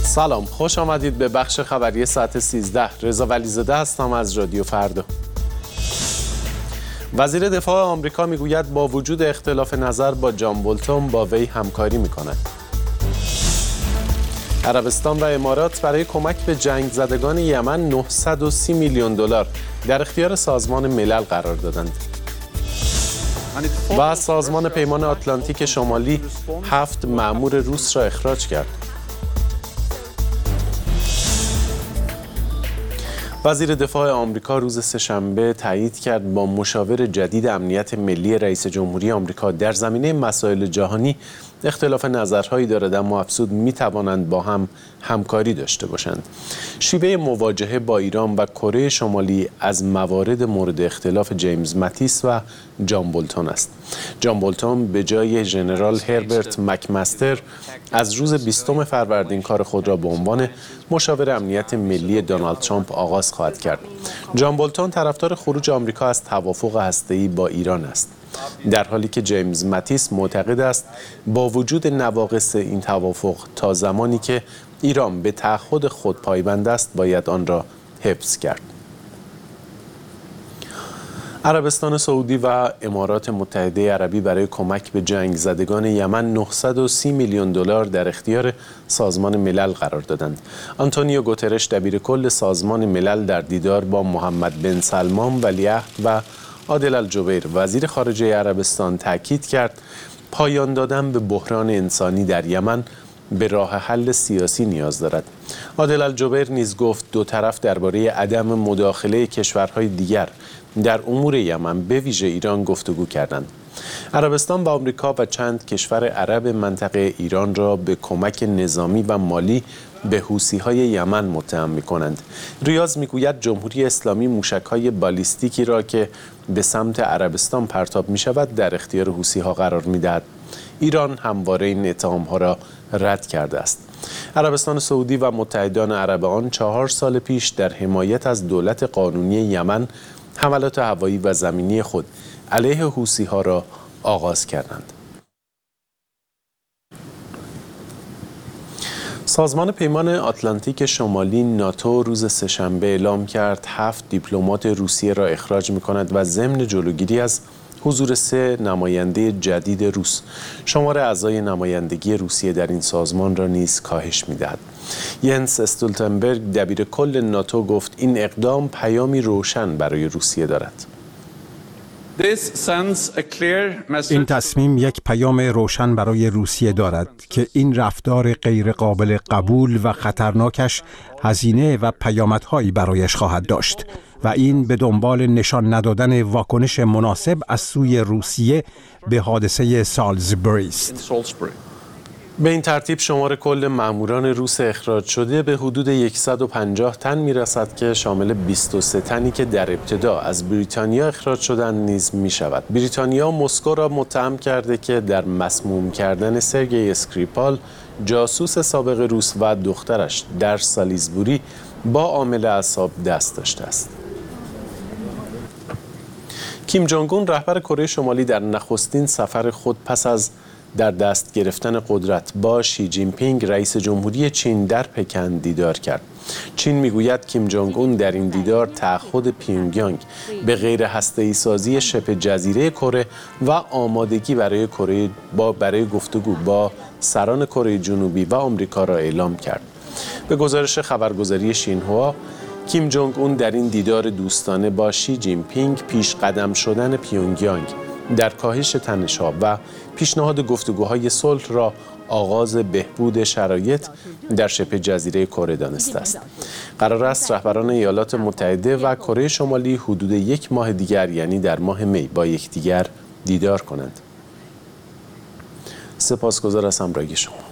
سلام، خوش آمدید به بخش خبری ساعت 13. رضا ولیزاده هستم از رادیو فردا. وزیر دفاع آمریکا میگوید با وجود اختلاف نظر با جان بولتون با وی همکاری میکند. عربستان و امارات برای کمک به جنگ زدگان یمن 930 میلیون دلار در اختیار سازمان ملل قرار دادند. و سازمان پیمان آتلانتیک شمالی 7 مأمور روس را اخراج کرد. وزیر دفاع آمریکا روز سه‌شنبه تایید کرد با مشاور جدید امنیت ملی رئیس جمهوری آمریکا در زمینه مسائل جهانی اختلاف نظرهایی دارد، اما افزود می‌توانند با هم همکاری داشته باشند. شیوه مواجهه با ایران و کره شمالی از موارد مورد اختلاف جیمز ماتیس و جان بولتون است. جان بولتون به جای ژنرال هربرت مکمستر از روز 20 فروردین کار خود را به عنوان مشاور امنیت ملی دونالد ترامپ آغاز خواهد کرد. جان بولتون طرفدار خروج آمریکا از توافق هسته‌ای با ایران است، در حالی که جیمز ماتیس معتقد است با وجود نواقص این توافق تا زمانی که ایران به تعهد خود پایبند است باید آن را حفظ کرد. عربستان سعودی و امارات متحده عربی برای کمک به جنگ زدگان یمن 930 میلیون دلار در اختیار سازمان ملل قرار دادند. آنتونیو گوترش دبیرکل سازمان ملل در دیدار با محمد بن سلمان ولیعهد و عادل الجبیر وزیر خارجه عربستان تاکید کرد پایان دادن به بحران انسانی در یمن به راه حل سیاسی نیاز دارد. عادل الجبیر نیز گفت دو طرف درباره عدم مداخله کشورهای دیگر در امور یمن به ویژه ایران گفتگو کردند. عربستان و آمریکا و چند کشور عرب منطقه ایران را به کمک نظامی و مالی به حوثی‌های یمن متهم می‌کنند. ریاض می‌گوید جمهوری اسلامی موشک‌های بالیستیکی را که به سمت عربستان پرتاب می‌شود در اختیار حوثی‌ها قرار می‌دهد. ایران همواره این اتهام‌ها را رد کرده است. عربستان سعودی و متحدان عرب آن 4 سال پیش در حمایت از دولت قانونی یمن حملات هوایی و زمینی خود علیه حوثی‌ها را آغاز کردند. سازمان پیمان آتلانتیک شمالی ناتو روز سه‌شنبه اعلام کرد 7 دیپلمات روسیه را اخراج می‌کند و ضمن جلوگیری از حضور 3 نماینده جدید روس شمار اعضای نمایندگی روسیه در این سازمان را نیز کاهش می‌دهد. ینس استولتنبرگ دبیرکل ناتو گفت این اقدام پیامی روشن برای روسیه دارد. این تصمیم یک پیام روشن برای روسیه دارد که این رفتار غیرقابل قبول و خطرناکش هزینه و پیامدهایی برایش خواهد داشت و این به دنبال نشان ندادن واکنش مناسب از سوی روسیه به حادثه سالزبوری است. به این ترتیب شمار کل ماموران روس اخراج شده به حدود 150 تن میرسد که شامل 23 تنی که در ابتدا از بریتانیا اخراج شدند نیز می شود. بریتانیا مسکو را متهم کرده که در مسموم کردن سرگئی اسکریپال جاسوس سابق روس و دخترش در سالیزبوری با عامل اعصاب دست داشته است. کیم جونگ اون رهبر کره شمالی در نخستین سفر خود پس از در دست گرفتن قدرت با شی جین پینگ رئیس جمهوری چین در پکن دیدار کرد. چین میگوید کیم جونگ اون در این دیدار تعهد پیونگیانگ به غیر هسته‌ای سازی شبه جزیره کره و آمادگی برای گفتگو با سران کره جنوبی و آمریکا را اعلام کرد. به گزارش خبرگزاری شینهوا، کیم جونگ اون در این دیدار دوستانه با شی جین پینگ پیش قدم شدن پیونگیانگ در کاهش تنش‌ها و پیشنهاد گفتگوهای صلح را آغاز بهبود شرایط در شبه جزیره کره دانسته است. قرار است رهبران ایالات متحده و کره شمالی حدود 1 ماه دیگر یعنی در ماه می با یکدیگر دیدار کنند. سپاسگزار از همراهی شما.